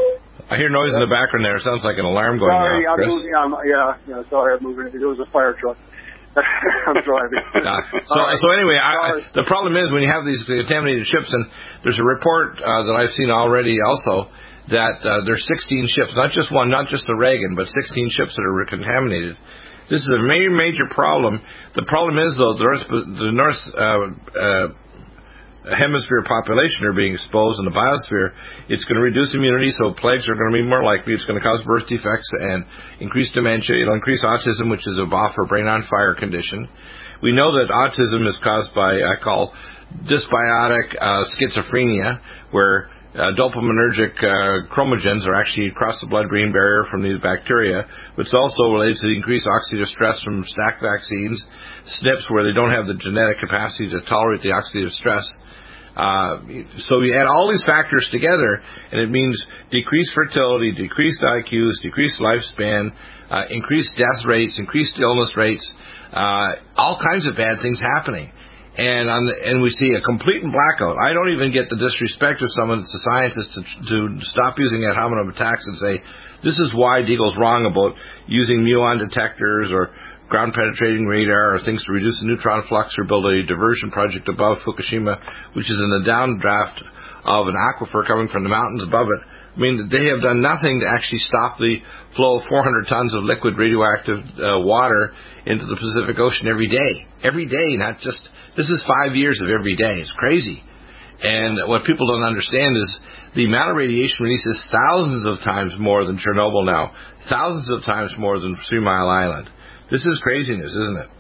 I hear noise in the background there. It sounds like an alarm going sorry, off, I'm Chris. moving, I'm, yeah, yeah, sorry, I'm moving. It was a fire truck. I'm driving. Uh, so, right. so anyway, I, I, the problem is when you have these contaminated ships, and there's a report uh, that I've seen already also that uh, there's sixteen ships, not just one, not just the Reagan, but sixteen ships that are contaminated. This is a major, major problem. The problem is, though, the North, the North uh, uh, hemisphere population are being exposed in the biosphere. It's going to reduce immunity, so plagues are going to be more likely. It's going to cause birth defects and increase dementia. It'll increase autism, which is a B O F or brain on fire condition. We know that autism is caused by, I call, dysbiotic uh, schizophrenia, where uh, dopaminergic uh, chromogens are actually across the blood-brain barrier from these bacteria. But it's also related to the increased oxidative stress from stack vaccines, S N Ps, where they don't have the genetic capacity to tolerate the oxidative stress. Uh, so you add all these factors together, and it means decreased fertility, decreased I Qs, decreased lifespan, uh, increased death rates, increased illness rates, uh, all kinds of bad things happening. And on the, and we see a complete blackout. I don't even get the disrespect of someone that's a scientist to, to stop using ad hominem attacks and say, this is why Deagle's wrong about using muon detectors or ground-penetrating radar or things to reduce the neutron flux or build a diversion project above Fukushima, which is in the downdraft of an aquifer coming from the mountains above it. I mean, they have done nothing to actually stop the flow of four hundred tons of liquid radioactive uh, water into the Pacific Ocean every day. Every day, not just... This is five years of every day. It's crazy. And what people don't understand is the amount of radiation released is thousands of times more than Chernobyl now. Thousands of times more than Three Mile Island. This is craziness, isn't it?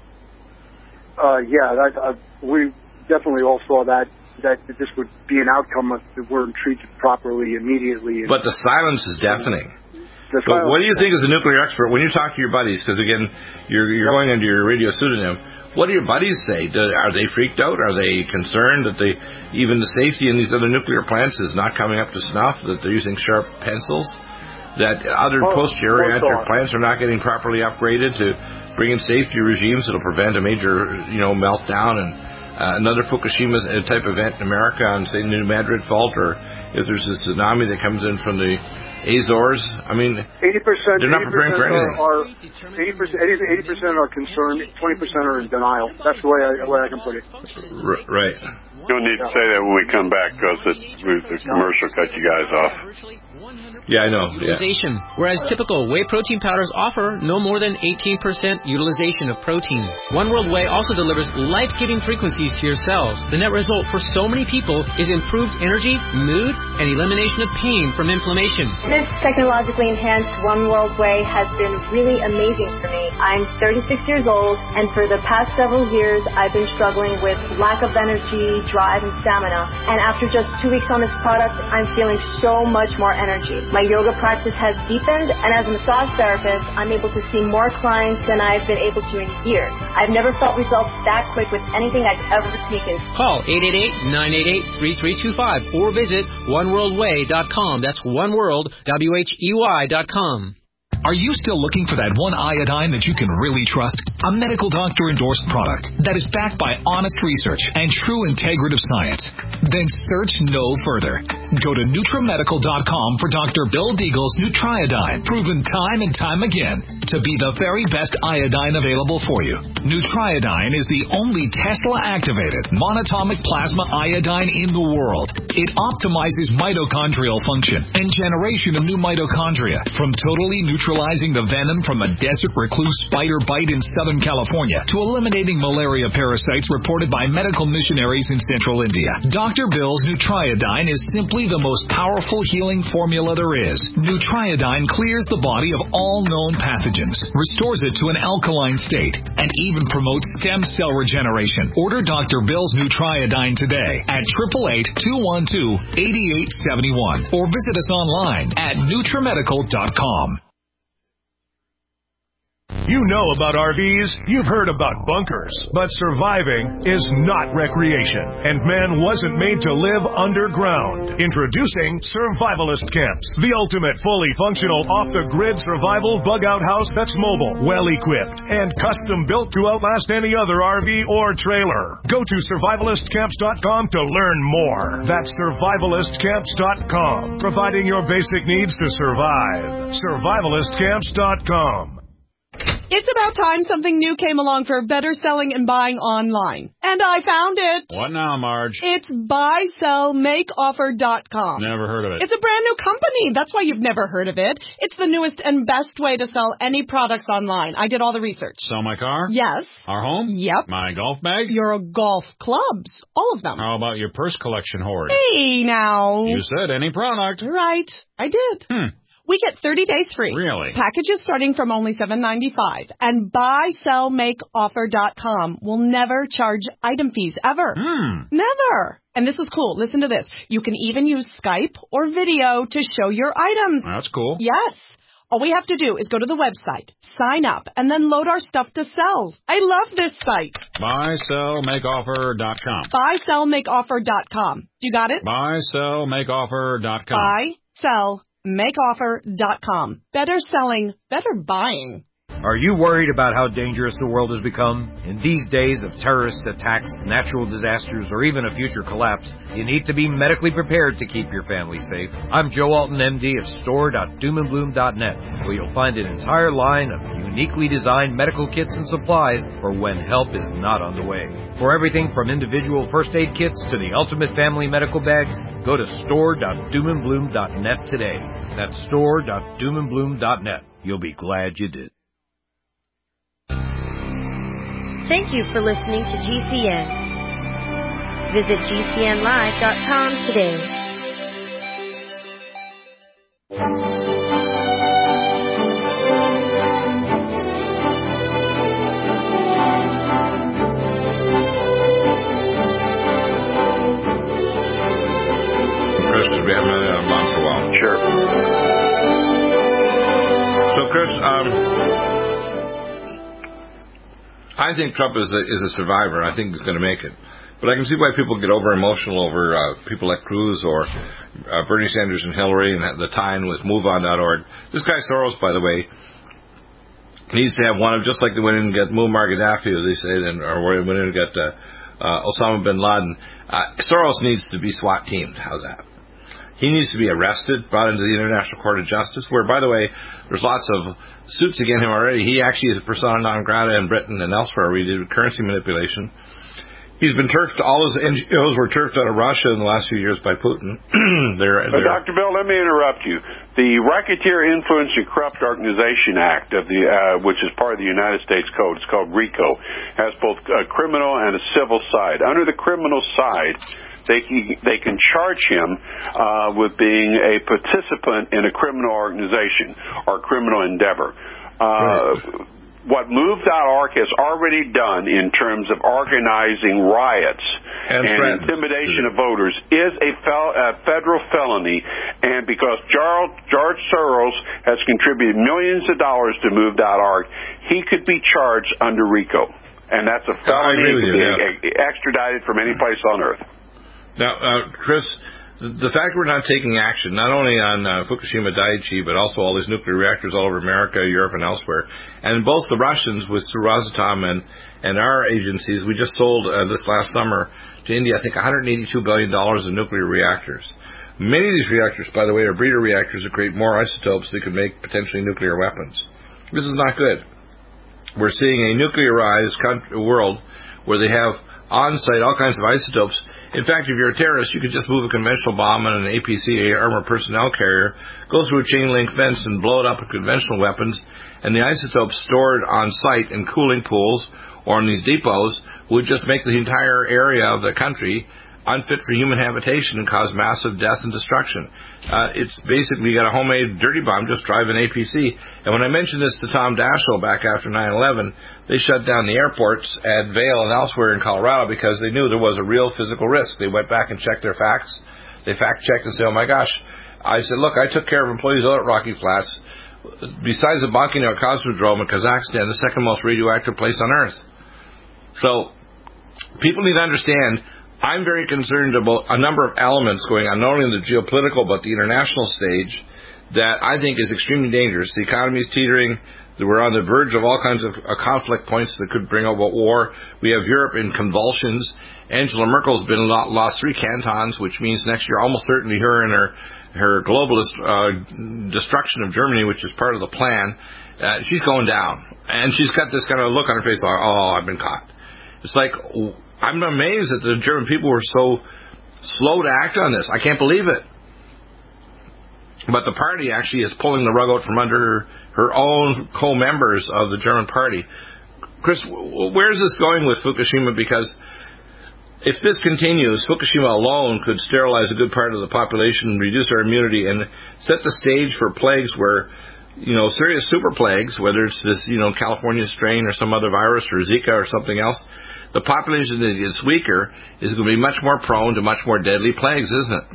Uh, yeah, that, uh, we definitely all saw that, that this would be an outcome if it weren't treated properly immediately. But the silence is deafening. The but silence what do you think as a nuclear expert, when you talk to your buddies, because again, you're, you're going under your radio pseudonym, what do your buddies say? Do, are they freaked out? Are they concerned that they, even the safety in these other nuclear plants is not coming up to snuff, that they're using sharp pencils? That other Oh, post-reactor most are. plants are not getting properly upgraded to bring in safety regimes that will prevent a major, you know, meltdown and uh, another Fukushima type event in America on, say, New Madrid Fault, or if there's a tsunami that comes in from the Azores. I mean, eighty percent, they're not preparing for anything. Are, eighty percent, eighty percent are concerned, twenty percent are in denial. That's the way I, the way I can put it. R- right. You'll need to say that when we come back because the, the commercial cut you guys off. Yeah, I know. Yeah. Utilization, whereas typical whey protein powders offer no more than eighteen percent utilization of protein. One World Whey also delivers life-giving frequencies to your cells. The net result for so many people is improved energy, mood, and elimination of pain from inflammation. This technologically enhanced One World Whey has been really amazing for me. I'm thirty-six years old, and for the past several years, I've been struggling with lack of energy, drive, and stamina. And after just two weeks on this product, I'm feeling so much more energy. My yoga practice has deepened, and as a massage therapist, I'm able to see more clients than I've been able to in years. I've never felt results that quick with anything I've ever taken. Call eight eight eight, nine eight eight, three three two five or visit one world way dot com. That's oneworld, W H E Y dot com. Are you still looking for that one iodine that you can really trust? A medical doctor-endorsed product that is backed by honest research and true integrative science? Then search no further. Go to NutriMedical dot com for Doctor Bill Deagle's Nutriodine, proven time and time again to be the very best iodine available for you. Nutriodine is the only Tesla-activated monatomic plasma iodine in the world. It optimizes mitochondrial function and generation of new mitochondria from totally neutralizing the venom from a desert recluse spider bite in Southern California to eliminating malaria parasites reported by medical missionaries in central India. Doctor Bill's Nutriodine is simply the most powerful healing formula there is. Nutriodine clears the body of all known pathogens, restores it to an alkaline state, and even promotes stem cell regeneration. Order Doctor Bill's Nutriodine today at eight eight eight, two one two, eight eight seven one or visit us online at NutriMedical dot com. You know about R Vs, you've heard about bunkers, but surviving is not recreation, and man wasn't made to live underground. Introducing Survivalist Camps, the ultimate fully functional off-the-grid survival bug-out house that's mobile, well-equipped, and custom-built to outlast any other R V or trailer. Go to survivalist camps dot com to learn more. That's survivalist camps dot com, providing your basic needs to survive. survivalist camps dot com. It's about time something new came along for better selling and buying online. And I found it. What now, Marge? It's buy sell make offer dot com. Never heard of it. It's a brand new company. That's why you've never heard of it. It's the newest and best way to sell any products online. I did all the research. Sell my car? Yes. Our home? Yep. My golf bag? Your golf clubs. All of them. How about your purse collection hoard? Hey, now. You said any product. Right. I did. Hmm. We get thirty days free. Really? Packages starting from only seven ninety-five. And buy sell make offer dot com will never charge item fees ever. Hmm. Never. And this is cool. Listen to this. You can even use Skype or video to show your items. That's cool. Yes. All we have to do is go to the website, sign up, and then load our stuff to sell. I love this site. buy sell make offer dot com. buy sell make offer dot com. You got it? buy sell make offer dot com. buy sell make offer dot com. Better selling, better buying. Are you worried about how dangerous the world has become? In these days of terrorist attacks, natural disasters, or even a future collapse, you need to be medically prepared to keep your family safe. I'm Joe Alton, M D of store dot doom and bloom dot net, where you'll find an entire line of uniquely designed medical kits and supplies for when help is not on the way. For everything from individual first aid kits to the ultimate family medical bag, go to store dot doom and bloom dot net today. That's store dot doom and bloom dot net. You'll be glad you did. Thank you for listening to G C N. Visit G C N live dot com today. Chris, we haven't been on long for a while. Sure. So, Chris, um... I think Trump is a, is a survivor. I think he's going to make it. But I can see why people get over emotional over uh, people like Cruz or uh, Bernie Sanders and Hillary and the tie-in with move on dot org. This guy Soros, by the way, needs to have one of, just like they went in and got Muammar Gaddafi, as they say, and, or went in and got uh, uh, Osama bin Laden. Uh, Soros needs to be SWAT teamed. How's that? He needs to be arrested, brought into the International Court of Justice, where, by the way, there's lots of suits against him already. He actually is a persona non grata in Britain and elsewhere where he did currency manipulation. He's been turfed. All his N G Os were turfed out of Russia in the last few years by Putin. they're, uh, they're, Doctor Bill, let me interrupt you. The Racketeer Influence and Corrupt Organization Act, of the uh, which is part of the United States Code, it's called RICO, has both a criminal and a civil side. Under the criminal side, They can, they can charge him uh, with being a participant in a criminal organization or criminal endeavor. Uh, right. What move dot org has already done in terms of organizing riots and, and intimidation of voters is a, fel- a federal felony, and because George, George Soros has contributed millions of dollars to move dot org, he could be charged under RICO, and that's a felony to be yeah. extradited from any place on earth. Now, uh, Chris, the, the fact we're not taking action, not only on uh, Fukushima Daiichi, but also all these nuclear reactors all over America, Europe, and elsewhere, and both the Russians with Rosatom and, and our agencies, we just sold uh, this last summer to India, I think, one hundred eighty-two billion dollars in nuclear reactors. Many of these reactors, by the way, are breeder reactors that create more isotopes that could make potentially nuclear weapons. This is not good. We're seeing a nuclearized country, world where they have on-site all kinds of isotopes. In fact, if you're a terrorist, you could just move a conventional bomb on an A P C, a armored personnel carrier, go through a chain-link fence and blow it up with conventional weapons, and the isotopes stored on-site in cooling pools or in these depots would just make the entire area of the country unfit for human habitation and cause massive death and destruction. Uh, it's basically you got a homemade dirty bomb, just drive an A P C. And when I mentioned this to Tom Daschle back after nine eleven, they shut down the airports at Vail and elsewhere in Colorado because they knew there was a real physical risk. They went back and checked their facts. They fact-checked and said, oh, my gosh. I said, look, I took care of employees out at Rocky Flats. besides the Baikonur Cosmodrome in Kazakhstan, the second most radioactive place on Earth. So people need to understand, I'm very concerned about a number of elements going on, not only in the geopolitical but the international stage, that I think is extremely dangerous. The economy is teetering. We're on the verge of all kinds of uh, conflict points that could bring about war. We have Europe in convulsions. Angela Merkel's been lo- lost three cantons, which means next year almost certainly her and her her globalist uh, destruction of Germany, which is part of the plan, uh, she's going down. And she's got this kind of look on her face like, oh, I've been caught. It's like, I'm amazed that the German people were so slow to act on this. I can't believe it. But the party actually is pulling the rug out from under her, her own co-members of the German party. Chris, where is this going with Fukushima? Because if this continues, Fukushima alone could sterilize a good part of the population, reduce our immunity, and set the stage for plagues where, you know, serious super plagues, whether it's this, you know, California strain or some other virus or Zika or something else, the population that gets weaker is going to be much more prone to much more deadly plagues, isn't it?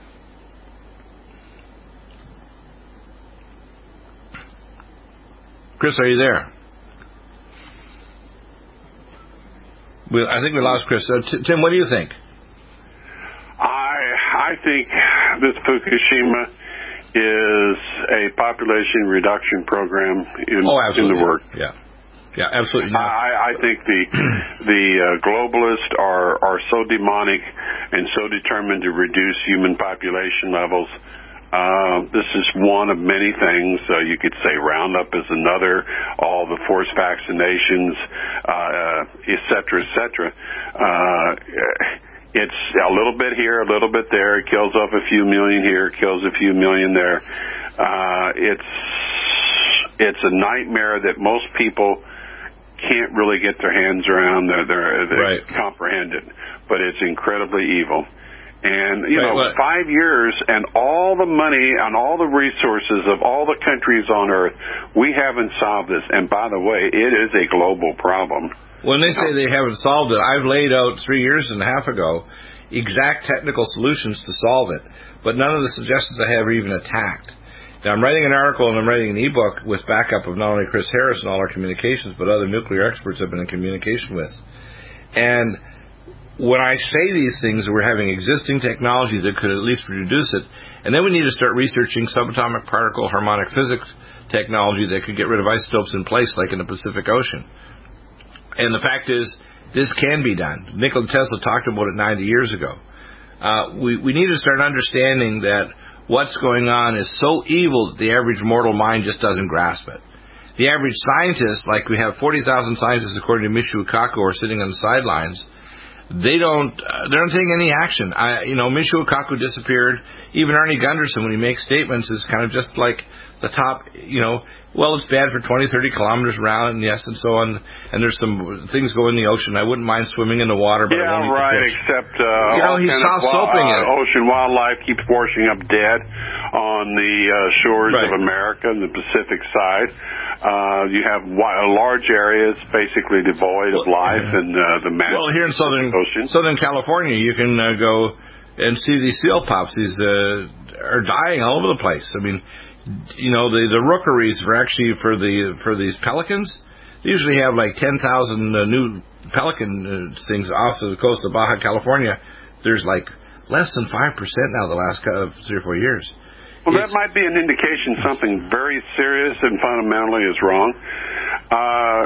Chris, are you there? We, I think we lost Chris. Uh, T- Tim, what do you think? I I think this Fukushima is a population reduction program in, oh, in the work. Yeah, yeah, absolutely. No. I, I think the the uh, globalists are are so demonic and so determined to reduce human population levels. Uh, this is one of many things. Uh, you could say Roundup is another, all the forced vaccinations, uh, et cetera, et cetera. Uh, it's a little bit here, a little bit there. It kills off a few million here, kills a few million there. Uh, it's, it's a nightmare that most people can't really get their hands around, they're, they're, they right. comprehend it. But it's incredibly evil. And, you right, know, what? five years and all the money and all the resources of all the countries on Earth, we haven't solved this. And by the way, it is a global problem. When they say they haven't solved it, I've laid out three years and a half ago exact technical solutions to solve it. But none of the suggestions I have are even attacked. Now, I'm writing an article and I'm writing an ebook with backup of not only Chris Harris and all our communications, but other nuclear experts I've been in communication with. And when I say these things, we're having existing technology that could at least reduce it, and then we need to start researching subatomic particle harmonic physics technology that could get rid of isotopes in place, like in the Pacific Ocean. And the fact is, this can be done. Nikola Tesla talked about it ninety years ago. Uh, we, we need to start understanding that what's going on is so evil that the average mortal mind just doesn't grasp it. The average scientist, like we have forty thousand scientists, according to Michio Kaku, are sitting on the sidelines. They don't. Uh, they don't take any action. I, you know, Michio Kaku disappeared. Even Arnie Gunderson, when he makes statements, is kind of just like the top. You know, well, it's bad for twenty, thirty kilometers around, and yes, and so on. And there's some things go in the ocean. I wouldn't mind swimming in the water, but yeah, I won't eat right. the fish. Except uh, you know, he's soft soaping uh, it. Ocean wildlife keeps washing up dead on the uh, shores right. of America and the Pacific side. Uh, you have wi- large areas basically devoid of life yeah. and uh, the massive well, here in southern ocean. Southern California, you can uh, go and see these seal pups. These uh, are dying all over the place. I mean, you know, the the rookeries for actually for the for these pelicans. They usually have like ten thousand uh, new pelican uh, things off the coast of Baja California. There's like less than five percent now the last uh, three or four years. Well, that might be an indication something very serious and fundamentally is wrong. Uh,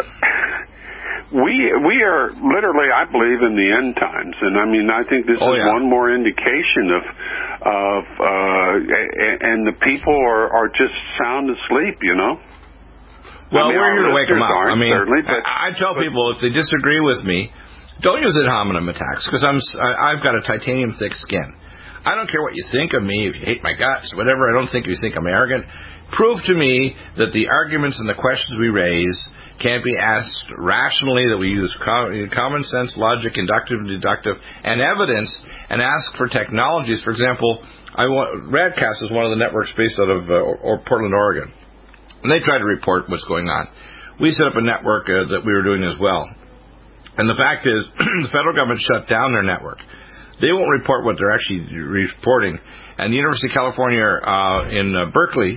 we we are literally, I believe, in the end times, and I mean, I think this oh, is yeah. one more indication of of uh, and the people are are just sound asleep, you know. Well, I mean, we're here to wake them up. I mean, but, I, I tell but, people if they disagree with me, don't use ad hominem attacks because I'm I, I've got a titanium thick skin. I don't care what you think of me, if you hate my guts, whatever. I don't think you think I'm arrogant. Prove to me that the arguments and the questions we raise can't be asked rationally, that we use common sense, logic, inductive and deductive, and evidence, and ask for technologies. For example, I want, Radcast is one of the networks based out of uh, or Portland, Oregon. And they try to report what's going on. We set up a network uh, that we were doing as well. And the fact is, the federal government shut down their network. They won't report what they're actually reporting. And the University of California uh, in uh, Berkeley,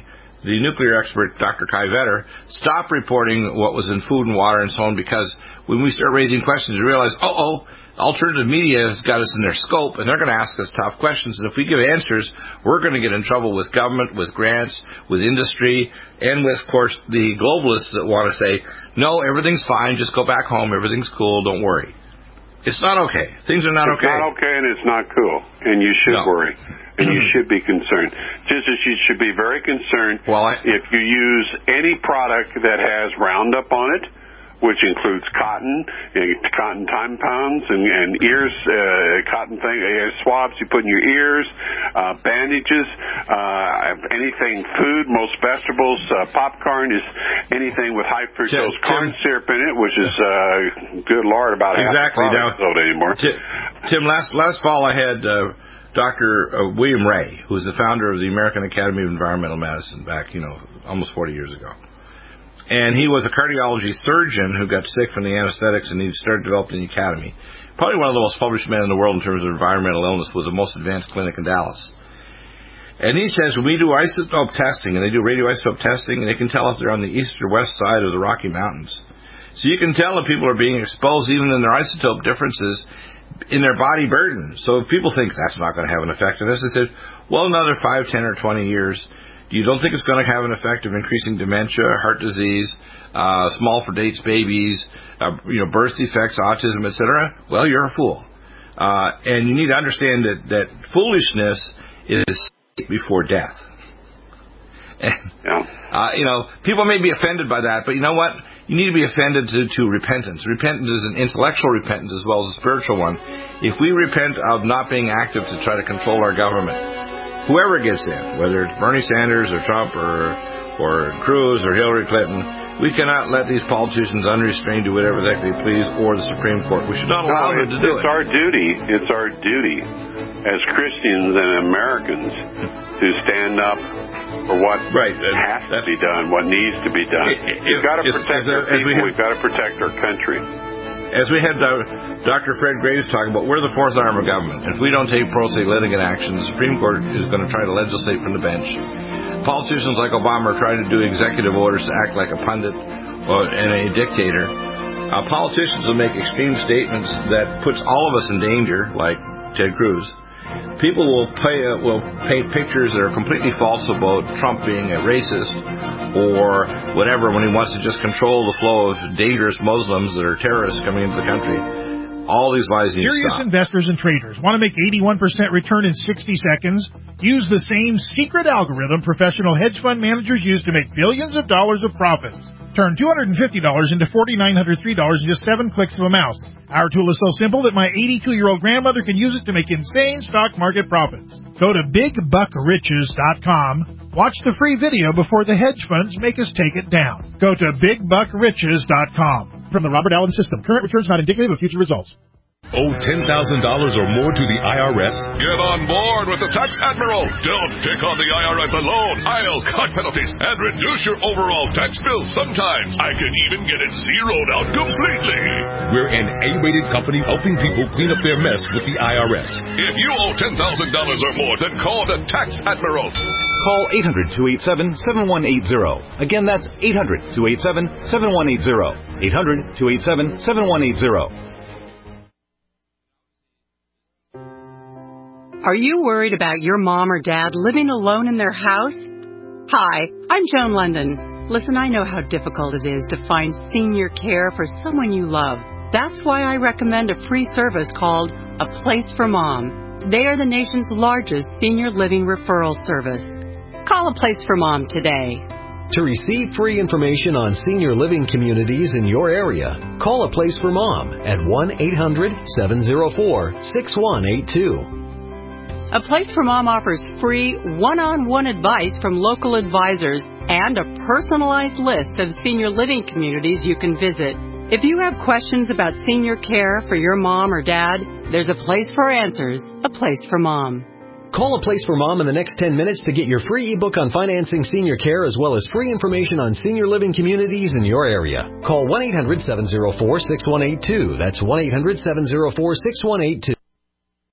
the nuclear expert, Doctor Kai Vetter, stopped reporting what was in food and water and so on, because when we start raising questions, we realize, oh, oh, alternative media has got us in their scope, and they're going to ask us tough questions. And if we give answers, we're going to get in trouble with government, with grants, with industry, and with, of course, the globalists that want to say, no, everything's fine, just go back home, everything's cool, don't worry. It's not okay. Things are not it's okay. It's not okay, and it's not cool, and you should no. worry. And you should be concerned. Just as you should be very concerned well, I, if you use any product that has Roundup on it, which includes cotton, cotton compounds, and, and ears, uh, cotton thing, uh, swabs you put in your ears, uh, bandages, uh, anything food, most vegetables, uh, popcorn is anything with high fructose Tim, corn Tim, syrup in it, which is, uh, good Lord, about exactly, half the product sold anymore. Tim, Tim, last last fall I had uh, Doctor Uh, William Ray, who's the founder of the American Academy of Environmental Medicine back, you know, almost forty years ago. And he was a cardiology surgeon who got sick from the anesthetics, and he started developing the academy. Probably one of the most published men in the world in terms of environmental illness, with the most advanced clinic in Dallas. And he says when we do isotope testing, and they do radioisotope testing, and they can tell if they're on the east or west side of the Rocky Mountains. So you can tell if people are being exposed even in their isotope differences in their body burden. So if people think that's not going to have an effect on this, they said, well, another five, ten, or twenty years, you don't think it's going to have an effect of increasing dementia, heart disease, uh, small for dates babies, uh, you know, birth defects, autism, et cetera? Well, you're a fool. Uh, and you need to understand that, that foolishness is before death. And, yeah. uh, you know, people may be offended by that, but you know what? You need to be offended to, to repentance. Repentance is an intellectual repentance as well as a spiritual one. If we repent of not being active to try to control our government, whoever gets in, whether it's Bernie Sanders or Trump or or Cruz or Hillary Clinton, we cannot let these politicians unrestrained do whatever the heck they please, or the Supreme Court. We should not allow no, them to do it's it. It's our duty. It's our duty as Christians and Americans to stand up for what right. has to be done, what needs to be done. If, We've got to protect our people. We have, We've got to protect our country. As we had uh, Doctor Fred Graves talking about, we're the fourth arm of government. If we don't take pro se litigant action, the Supreme Court is going to try to legislate from the bench. Politicians like Obama are trying to do executive orders to act like a pundit or, and a dictator. Uh, politicians will make extreme statements that puts all of us in danger, like Ted Cruz. People will pay, uh, will paint pictures that are completely false about Trump being a racist or whatever when he wants to just control the flow of dangerous Muslims that are terrorists coming into the country. All these lies need to stop. Serious investors and traders want to make eighty-one percent return in sixty seconds? Use the same secret algorithm professional hedge fund managers use to make billions of dollars of profits. Turn two hundred fifty dollars into four thousand nine hundred three dollars in just seven clicks of a mouse. Our tool is so simple that my eighty-two-year-old grandmother can use it to make insane stock market profits. Go to big buck riches dot com. Watch the free video before the hedge funds make us take it down. Go to big buck riches dot com. From the Robert Allen System, current returns not indicative of future results. Owe ten thousand dollars or more to the I R S? Get on board with the Tax Admiral. Don't take on the I R S alone. I'll cut penalties and reduce your overall tax bill. Sometimes I can even get it zeroed out completely. We're an A-rated company helping people clean up their mess with the I R S. If you owe ten thousand dollars or more, then call the Tax Admiral. Call eight hundred, two eight seven, seven one eight zero. Again, that's eight hundred, two eight seven, seven one eight zero. eight hundred, two eight seven, seven one eight zero. Are you worried about your mom or dad living alone in their house? Hi, I'm Joan London. Listen, I know how difficult it is to find senior care for someone you love. That's why I recommend a free service called A Place for Mom. They are the nation's largest senior living referral service. Call A Place for Mom today. To receive free information on senior living communities in your area, call A Place for Mom at one eight hundred, seven oh four, six one eight two. A Place for Mom offers free one-on-one advice from local advisors and a personalized list of senior living communities you can visit. If you have questions about senior care for your mom or dad, there's a place for answers, A Place for Mom. Call A Place for Mom in the next ten minutes to get your free ebook on financing senior care as well as free information on senior living communities in your area. Call one eight hundred, seven oh four, six one eight two. That's one eight hundred, seven oh four, six one eight two.